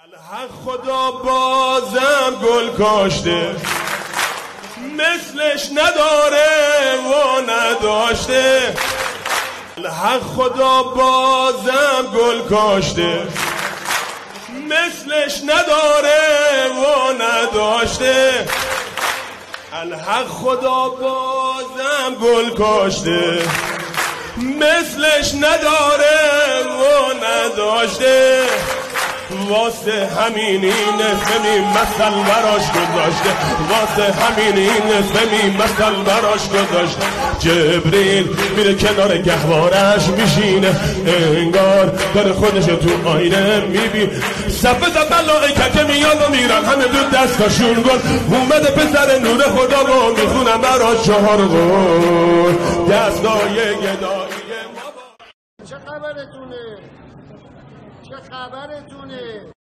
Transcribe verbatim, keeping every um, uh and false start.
الحق خدا بازم گل کاشته، مثلش نداره و نداشته. الحق خدا بازم گل کاشته، مثلش نداره و نداشته. الحق خدا بازم گل کاشته، مثلش نداره و نداشته. واسه همین این اسمی مثل براش گذاشته، واسه همین این اسمی مثل براش گذاشته. جبریل میره کنار گهوارش میشینه، انگار داره خودش تو آینه میبینه. صفه زد ملائکه میان و میرن همه دو دستاشون گل. اومده پسر نور خدا رو میخونم براش چهار گل. دستای گدایی چه خبرتونه؟ چه خبرتونه؟